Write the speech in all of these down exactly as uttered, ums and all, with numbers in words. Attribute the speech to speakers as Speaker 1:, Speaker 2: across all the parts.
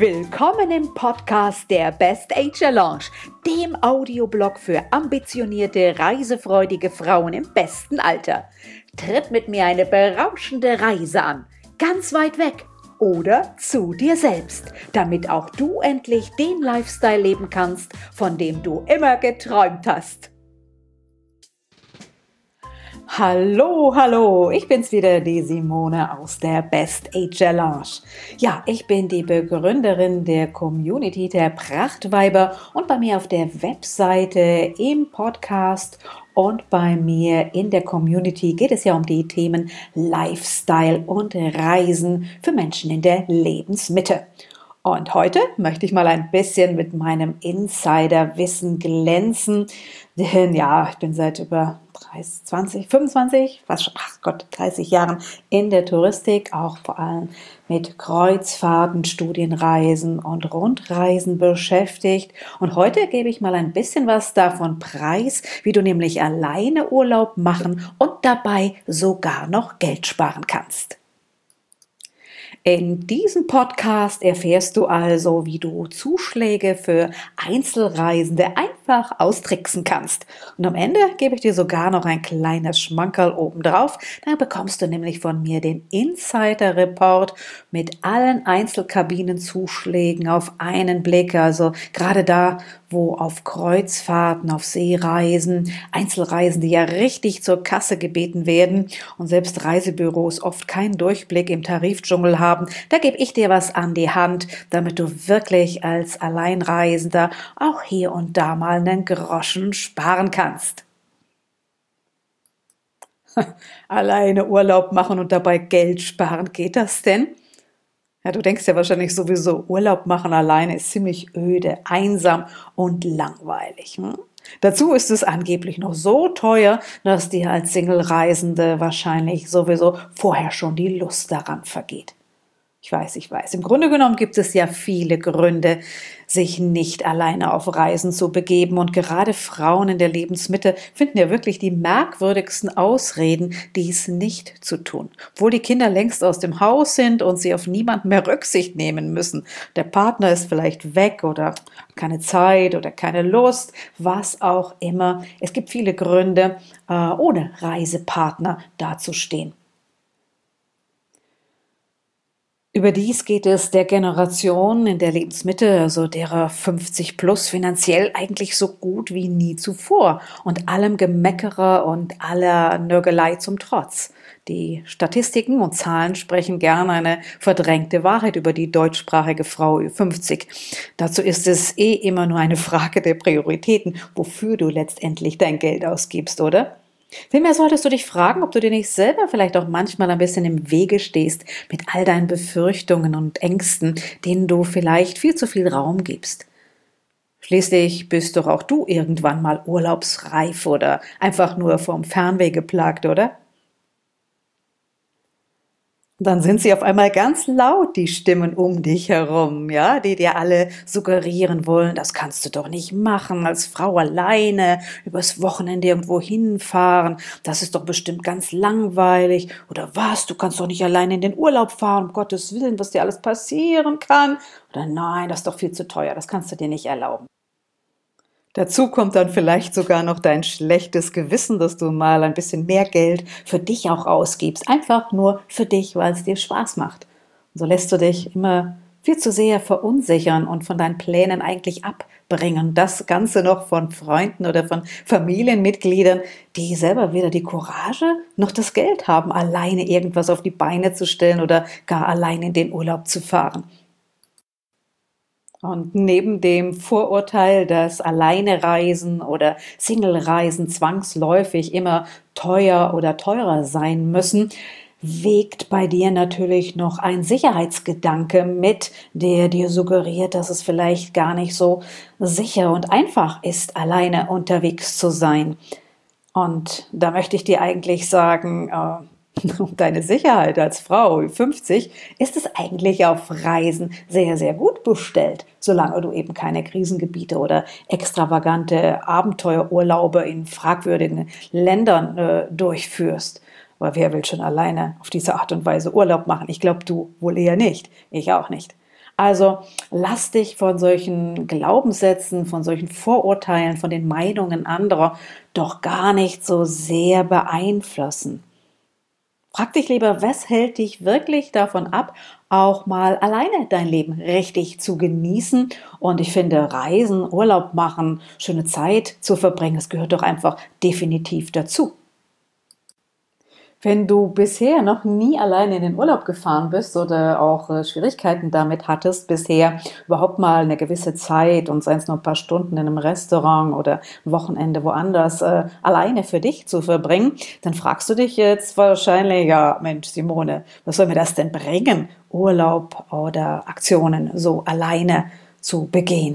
Speaker 1: Willkommen im Podcast der Best Age Lounge, dem Audioblog für ambitionierte, reisefreudige Frauen im besten Alter. Tritt mit mir eine berauschende Reise an, ganz weit weg oder zu dir selbst, damit auch du endlich den Lifestyle leben kannst, von dem du immer geträumt hast. Hallo, hallo, ich bin's wieder, die Simone aus der Best Age Lounge. Ja, ich bin die Begründerin der Community der Prachtweiber und bei mir auf der Webseite, im Podcast und bei mir in der Community geht es ja um die Themen Lifestyle und Reisen für Menschen in der Lebensmitte. Und heute möchte ich mal ein bisschen mit meinem Insiderwissen glänzen, denn ja, ich bin seit über dreißig, zwanzig, fünfundzwanzig, was schon, ach Gott, dreißig Jahren in der Touristik, auch vor allem mit Kreuzfahrten, Studienreisen und Rundreisen beschäftigt. Und heute gebe ich mal ein bisschen was davon preis, wie du nämlich alleine Urlaub machen und dabei sogar noch Geld sparen kannst. In diesem Podcast erfährst du also, wie du Zuschläge für Einzelreisende einfach austricksen kannst. Und am Ende gebe ich dir sogar noch ein kleines Schmankerl obendrauf. Dann bekommst du nämlich von mir den Insider-Report mit allen Einzelkabinenzuschlägen auf einen Blick. Also gerade da, wo auf Kreuzfahrten, auf Seereisen, Einzelreisende ja richtig zur Kasse gebeten werden und selbst Reisebüros oft keinen Durchblick im Tarifdschungel haben, da gebe ich dir was an die Hand, damit du wirklich als Alleinreisender auch hier und da mal einen Groschen sparen kannst. Alleine Urlaub machen und dabei Geld sparen, geht das denn? Ja, du denkst ja wahrscheinlich sowieso, Urlaub machen alleine ist ziemlich öde, einsam und langweilig. Hm? Dazu ist es angeblich noch so teuer, dass dir als Single-Reisende wahrscheinlich sowieso vorher schon die Lust daran vergeht. Ich weiß, ich weiß. Im Grunde genommen gibt es ja viele Gründe, sich nicht alleine auf Reisen zu begeben. Und gerade Frauen in der Lebensmitte finden ja wirklich die merkwürdigsten Ausreden, dies nicht zu tun. Obwohl die Kinder längst aus dem Haus sind und sie auf niemanden mehr Rücksicht nehmen müssen. Der Partner ist vielleicht weg oder keine Zeit oder keine Lust, was auch immer. Es gibt viele Gründe, äh, ohne Reisepartner dazustehen. Überdies geht es der Generation in der Lebensmitte, also derer fünfzig plus, finanziell eigentlich so gut wie nie zuvor und allem Gemeckere und aller Nörgelei zum Trotz. Die Statistiken und Zahlen sprechen gern eine verdrängte Wahrheit über die deutschsprachige Frau Ü fünfzig. Dazu ist es eh immer nur eine Frage der Prioritäten, wofür du letztendlich dein Geld ausgibst, oder? Vielmehr solltest du dich fragen, ob du dir nicht selber vielleicht auch manchmal ein bisschen im Wege stehst mit all deinen Befürchtungen und Ängsten, denen du vielleicht viel zu viel Raum gibst. Schließlich bist doch auch du irgendwann mal urlaubsreif oder einfach nur vom Fernweh geplagt, oder? Dann sind sie auf einmal ganz laut, die Stimmen um dich herum, ja, die dir alle suggerieren wollen, das kannst du doch nicht machen, als Frau alleine übers Wochenende irgendwo hinfahren, das ist doch bestimmt ganz langweilig, oder was, du kannst doch nicht alleine in den Urlaub fahren, um Gottes Willen, was dir alles passieren kann, oder nein, das ist doch viel zu teuer, das kannst du dir nicht erlauben. Dazu kommt dann vielleicht sogar noch dein schlechtes Gewissen, dass du mal ein bisschen mehr Geld für dich auch ausgibst. Einfach nur für dich, weil es dir Spaß macht. Und so lässt du dich immer viel zu sehr verunsichern und von deinen Plänen eigentlich abbringen. Das Ganze noch von Freunden oder von Familienmitgliedern, die selber weder die Courage noch das Geld haben, alleine irgendwas auf die Beine zu stellen oder gar allein in den Urlaub zu fahren. Und neben dem Vorurteil, dass Alleinereisen oder Singlereisen zwangsläufig immer teuer oder teurer sein müssen, wägt bei dir natürlich noch ein Sicherheitsgedanke mit, der dir suggeriert, dass es vielleicht gar nicht so sicher und einfach ist, alleine unterwegs zu sein. Und da möchte ich dir eigentlich sagen, äh, um deine Sicherheit als Frau fünfzig ist es eigentlich auf Reisen sehr, sehr gut bestellt, solange du eben keine Krisengebiete oder extravagante Abenteuerurlaube in fragwürdigen Ländern äh, durchführst. Aber wer will schon alleine auf diese Art und Weise Urlaub machen? Ich glaube, du wohl eher nicht. Ich auch nicht. Also lass dich von solchen Glaubenssätzen, von solchen Vorurteilen, von den Meinungen anderer doch gar nicht so sehr beeinflussen. Frag dich lieber, was hält dich wirklich davon ab, auch mal alleine dein Leben richtig zu genießen? Und ich finde, Reisen, Urlaub machen, schöne Zeit zu verbringen, das gehört doch einfach definitiv dazu. Wenn du bisher noch nie alleine in den Urlaub gefahren bist oder auch äh, Schwierigkeiten damit hattest, bisher überhaupt mal eine gewisse Zeit und seien es nur ein paar Stunden in einem Restaurant oder ein Wochenende woanders äh, alleine für dich zu verbringen, dann fragst du dich jetzt wahrscheinlich, ja Mensch Simone, was soll mir das denn bringen, Urlaub oder Aktionen so alleine zu begehen?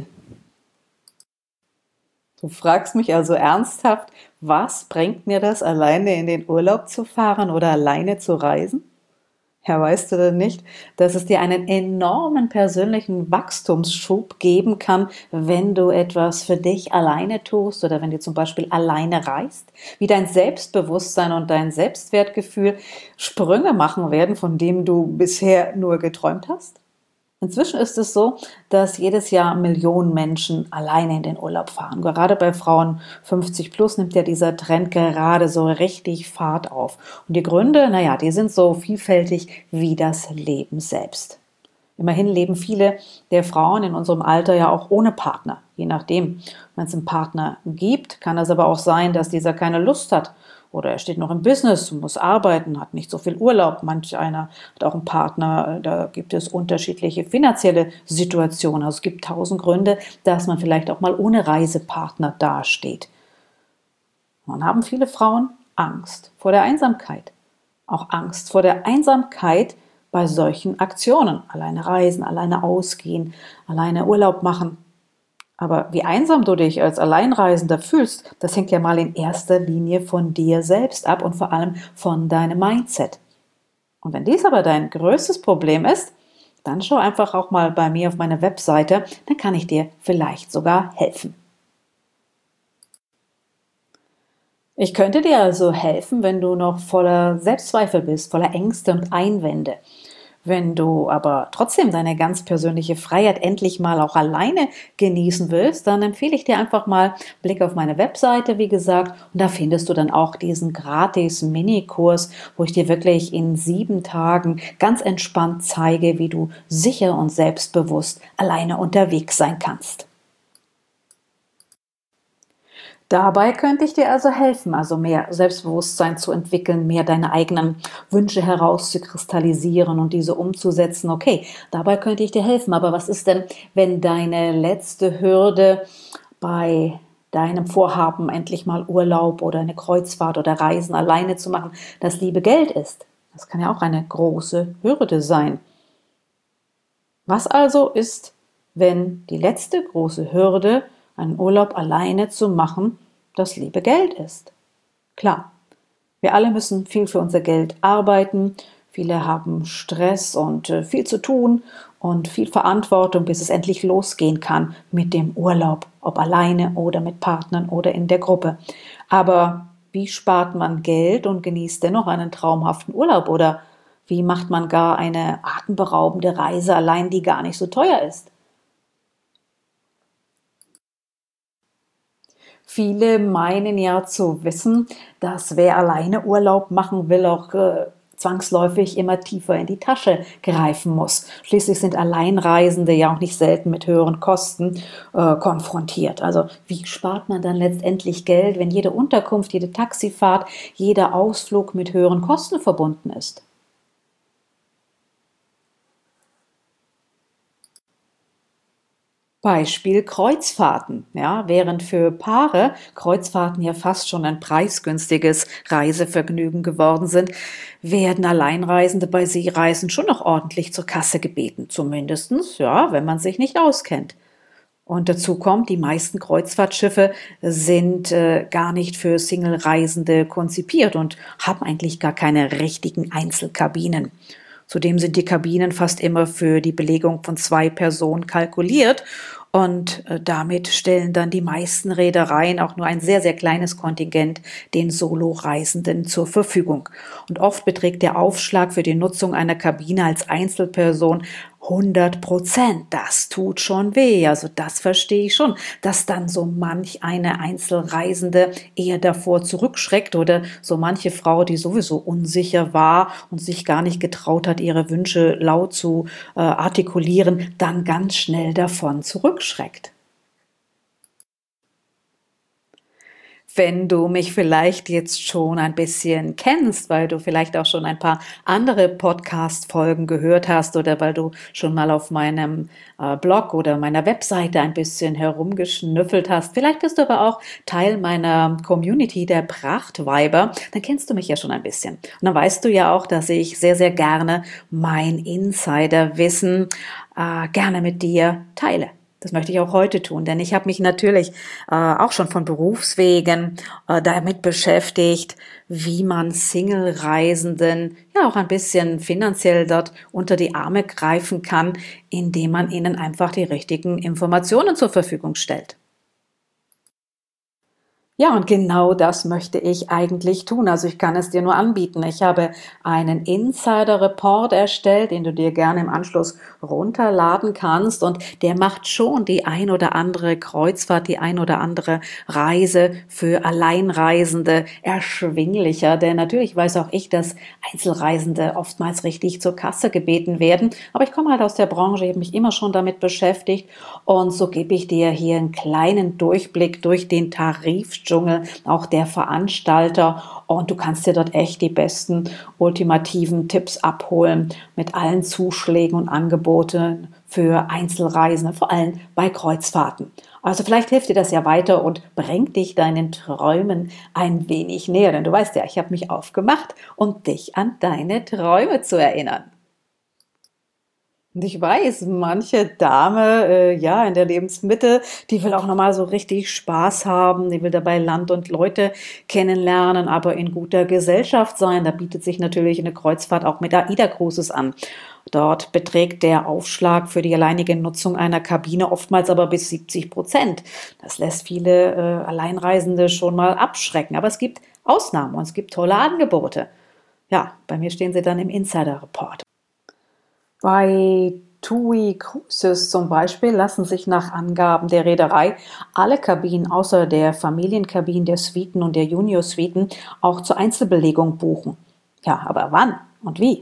Speaker 1: Du fragst mich also ernsthaft, was bringt mir das, alleine in den Urlaub zu fahren oder alleine zu reisen? Ja, weißt du denn nicht, dass es dir einen enormen persönlichen Wachstumsschub geben kann, wenn du etwas für dich alleine tust oder wenn du zum Beispiel alleine reist? Wie dein Selbstbewusstsein und dein Selbstwertgefühl Sprünge machen werden, von denen du bisher nur geträumt hast? Inzwischen ist es so, dass jedes Jahr Millionen Menschen alleine in den Urlaub fahren. Gerade bei Frauen fünfzig plus nimmt ja dieser Trend gerade so richtig Fahrt auf. Und die Gründe, naja, die sind so vielfältig wie das Leben selbst. Immerhin leben viele der Frauen in unserem Alter ja auch ohne Partner. Je nachdem, wenn es einen Partner gibt, kann es aber auch sein, dass dieser keine Lust hat. Oder er steht noch im Business, muss arbeiten, hat nicht so viel Urlaub. Manch einer hat auch einen Partner, da gibt es unterschiedliche finanzielle Situationen. Also es gibt tausend Gründe, dass man vielleicht auch mal ohne Reisepartner dasteht. Dann haben viele Frauen Angst vor der Einsamkeit. Auch Angst vor der Einsamkeit bei solchen Aktionen. Alleine reisen, alleine ausgehen, alleine Urlaub machen. Aber wie einsam du dich als Alleinreisender fühlst, das hängt ja mal in erster Linie von dir selbst ab und vor allem von deinem Mindset. Und wenn dies aber dein größtes Problem ist, dann schau einfach auch mal bei mir auf meine Webseite, dann kann ich dir vielleicht sogar helfen. Ich könnte dir also helfen, wenn du noch voller Selbstzweifel bist, voller Ängste und Einwände. Wenn du aber trotzdem deine ganz persönliche Freiheit endlich mal auch alleine genießen willst, dann empfehle ich dir einfach mal Blick auf meine Webseite, wie gesagt, und da findest du dann auch diesen gratis Minikurs, wo ich dir wirklich in sieben Tagen ganz entspannt zeige, wie du sicher und selbstbewusst alleine unterwegs sein kannst. Dabei könnte ich dir also helfen, also mehr Selbstbewusstsein zu entwickeln, mehr deine eigenen Wünsche herauszukristallisieren und diese umzusetzen. Okay, dabei könnte ich dir helfen. Aber was ist denn, wenn deine letzte Hürde bei deinem Vorhaben, endlich mal Urlaub oder eine Kreuzfahrt oder Reisen alleine zu machen, das liebe Geld ist? Das kann ja auch eine große Hürde sein. Was also ist, wenn die letzte große Hürde, einen Urlaub alleine zu machen, das liebe Geld ist? Klar, wir alle müssen viel für unser Geld arbeiten, viele haben Stress und äh, viel zu tun und viel Verantwortung, bis es endlich losgehen kann mit dem Urlaub, ob alleine oder mit Partnern oder in der Gruppe. Aber wie spart man Geld und genießt dennoch einen traumhaften Urlaub? Oder wie macht man gar eine atemberaubende Reise allein, die gar nicht so teuer ist? Viele meinen ja zu wissen, dass wer alleine Urlaub machen will, auch äh, zwangsläufig immer tiefer in die Tasche greifen muss. Schließlich sind Alleinreisende ja auch nicht selten mit höheren Kosten äh, konfrontiert. Also wie spart man dann letztendlich Geld, wenn jede Unterkunft, jede Taxifahrt, jeder Ausflug mit höheren Kosten verbunden ist? Beispiel Kreuzfahrten. Ja, während für Paare Kreuzfahrten ja fast schon ein preisgünstiges Reisevergnügen geworden sind, werden Alleinreisende bei Seereisen schon noch ordentlich zur Kasse gebeten. Zumindestens, ja, wenn man sich nicht auskennt. Und dazu kommt, die meisten Kreuzfahrtschiffe sind äh, gar nicht für Single-Reisende konzipiert und haben eigentlich gar keine richtigen Einzelkabinen. Zudem sind die Kabinen fast immer für die Belegung von zwei Personen kalkuliert und äh, damit stellen dann die meisten Reedereien auch nur ein sehr, sehr kleines Kontingent den Solo-Reisenden zur Verfügung. Und oft beträgt der Aufschlag für die Nutzung einer Kabine als Einzelperson hundert Prozent, das tut schon weh. Also das verstehe ich schon, dass dann so manch eine Einzelreisende eher davor zurückschreckt oder so manche Frau, die sowieso unsicher war und sich gar nicht getraut hat, ihre Wünsche laut zu äh, artikulieren, dann ganz schnell davon zurückschreckt. Wenn du mich vielleicht jetzt schon ein bisschen kennst, weil du vielleicht auch schon ein paar andere Podcast-Folgen gehört hast oder weil du schon mal auf meinem äh, Blog oder meiner Webseite ein bisschen herumgeschnüffelt hast, vielleicht bist du aber auch Teil meiner Community der Prachtweiber, dann kennst du mich ja schon ein bisschen. Und dann weißt du ja auch, dass ich sehr, sehr gerne mein Insiderwissen äh, gerne mit dir teile. Das möchte ich auch heute tun, denn ich habe mich natürlich äh, auch schon von Berufswegen äh, damit beschäftigt, wie man Single-Reisenden ja auch ein bisschen finanziell dort unter die Arme greifen kann, indem man ihnen einfach die richtigen Informationen zur Verfügung stellt. Ja, und genau das möchte ich eigentlich tun. Also ich kann es dir nur anbieten. Ich habe einen Insider-Report erstellt, den du dir gerne im Anschluss runterladen kannst. Und der macht schon die ein oder andere Kreuzfahrt, die ein oder andere Reise für Alleinreisende erschwinglicher. Denn natürlich weiß auch ich, dass Einzelreisende oftmals richtig zur Kasse gebeten werden. Aber ich komme halt aus der Branche, ich habe mich immer schon damit beschäftigt. Und so gebe ich dir hier einen kleinen Durchblick durch den Tarif Dschungel, auch der Veranstalter, und du kannst dir dort echt die besten ultimativen Tipps abholen mit allen Zuschlägen und Angeboten für Einzelreisende, vor allem bei Kreuzfahrten. Also vielleicht hilft dir das ja weiter und bringt dich deinen Träumen ein wenig näher, denn du weißt ja, ich habe mich aufgemacht, um dich an deine Träume zu erinnern. Und ich weiß, manche Dame, äh, ja, in der Lebensmitte, die will auch nochmal so richtig Spaß haben, die will dabei Land und Leute kennenlernen, aber in guter Gesellschaft sein. Da bietet sich natürlich eine Kreuzfahrt auch mit AIDA-Cruises an. Dort beträgt der Aufschlag für die alleinige Nutzung einer Kabine oftmals aber bis siebzig Prozent. Das lässt viele äh, Alleinreisende schon mal abschrecken. Aber es gibt Ausnahmen und es gibt tolle Angebote. Ja, bei mir stehen sie dann im Insider-Report. Bei TUI Cruises zum Beispiel lassen sich nach Angaben der Reederei alle Kabinen außer der Familienkabinen, der Suiten und der Junior-Suiten auch zur Einzelbelegung buchen. Ja, aber wann und wie?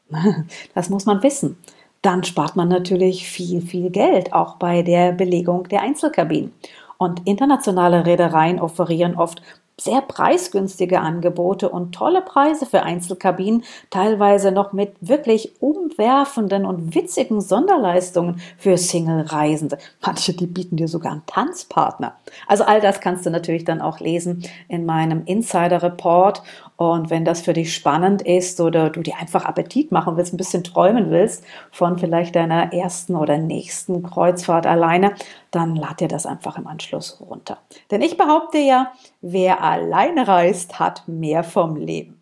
Speaker 1: Das muss man wissen. Dann spart man natürlich viel, viel Geld, auch bei der Belegung der Einzelkabinen. Und internationale Reedereien offerieren oft sehr preisgünstige Angebote und tolle Preise für Einzelkabinen, teilweise noch mit wirklich umwerfenden und witzigen Sonderleistungen für Single-Reisende. Manche, die bieten dir sogar einen Tanzpartner. Also all das kannst du natürlich dann auch lesen in meinem Insider-Report. Und wenn das für dich spannend ist oder du dir einfach Appetit machen willst, ein bisschen träumen willst von vielleicht deiner ersten oder nächsten Kreuzfahrt alleine, dann lad dir das einfach im Anschluss runter. Denn ich behaupte ja, wer alleine reist, hat mehr vom Leben.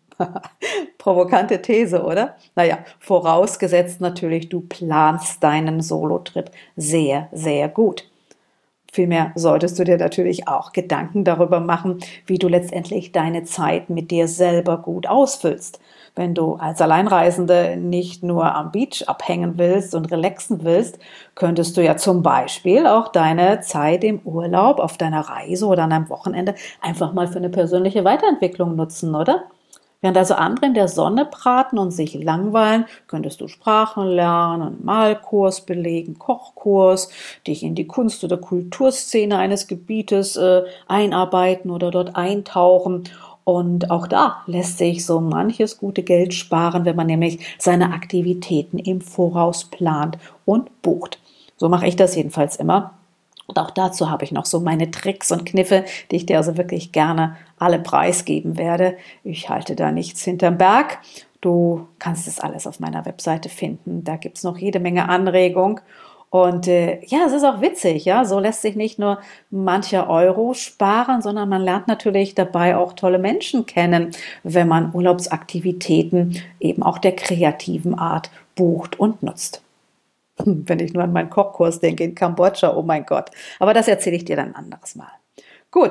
Speaker 1: Provokante These, oder? Naja, vorausgesetzt natürlich, du planst deinen Solo-Trip sehr, sehr gut. Vielmehr solltest du dir natürlich auch Gedanken darüber machen, wie du letztendlich deine Zeit mit dir selber gut ausfüllst. Wenn du als Alleinreisende nicht nur am Beach abhängen willst und relaxen willst, könntest du ja zum Beispiel auch deine Zeit im Urlaub, auf deiner Reise oder an einem Wochenende einfach mal für eine persönliche Weiterentwicklung nutzen, oder? Während also andere in der Sonne braten und sich langweilen, könntest du Sprachen lernen, einen Malkurs belegen, Kochkurs, dich in die Kunst- oder Kulturszene eines Gebietes äh, einarbeiten oder dort eintauchen. Und auch da lässt sich so manches gute Geld sparen, wenn man nämlich seine Aktivitäten im Voraus plant und bucht. So mache ich das jedenfalls immer. Und auch dazu habe ich noch so meine Tricks und Kniffe, die ich dir also wirklich gerne alle preisgeben werde. Ich halte da nichts hinterm Berg. Du kannst es alles auf meiner Webseite finden. Da gibt es noch jede Menge Anregung. Und äh, ja, es ist auch witzig, ja, so lässt sich nicht nur mancher Euro sparen, sondern man lernt natürlich dabei auch tolle Menschen kennen, wenn man Urlaubsaktivitäten eben auch der kreativen Art bucht und nutzt. Wenn ich nur an meinen Kochkurs denke in Kambodscha, oh mein Gott. Aber das erzähle ich dir dann ein anderes Mal. Gut,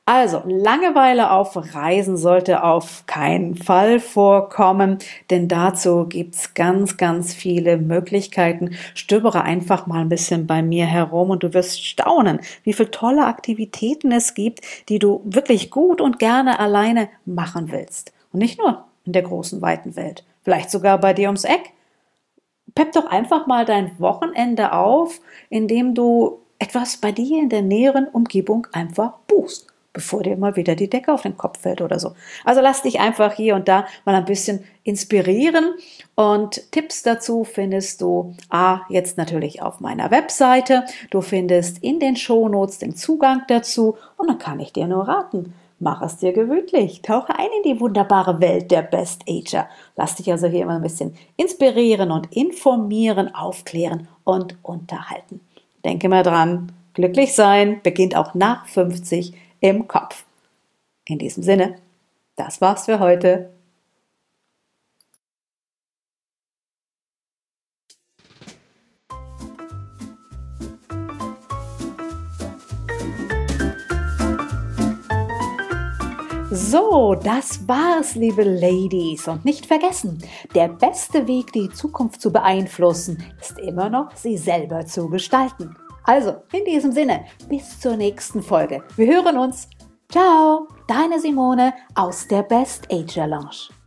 Speaker 1: Also, Langeweile auf Reisen sollte auf keinen Fall vorkommen, denn dazu gibt's ganz, ganz viele Möglichkeiten. Stöbere einfach mal ein bisschen bei mir herum und du wirst staunen, wie viele tolle Aktivitäten es gibt, die du wirklich gut und gerne alleine machen willst. Und nicht nur in der großen, weiten Welt, vielleicht sogar bei dir ums Eck. Pepp doch einfach mal dein Wochenende auf, indem du etwas bei dir in der näheren Umgebung einfach buchst, bevor dir mal wieder die Decke auf den Kopf fällt oder so. Also lass dich einfach hier und da mal ein bisschen inspirieren und Tipps dazu findest du A, jetzt natürlich auf meiner Webseite. Du findest in den Shownotes den Zugang dazu und dann kann ich dir nur raten. Mach es dir gemütlich, tauche ein in die wunderbare Welt der Best Ager. Lass dich also hier immer ein bisschen inspirieren und informieren, aufklären und unterhalten. Denke mal dran, glücklich sein beginnt auch nach fünfzig im Kopf. In diesem Sinne, das war's für heute. So, das war's, liebe Ladies. Und nicht vergessen, der beste Weg, die Zukunft zu beeinflussen, ist immer noch, sie selber zu gestalten. Also, in diesem Sinne, bis zur nächsten Folge. Wir hören uns. Ciao, deine Simone aus der Best Ager Lounge.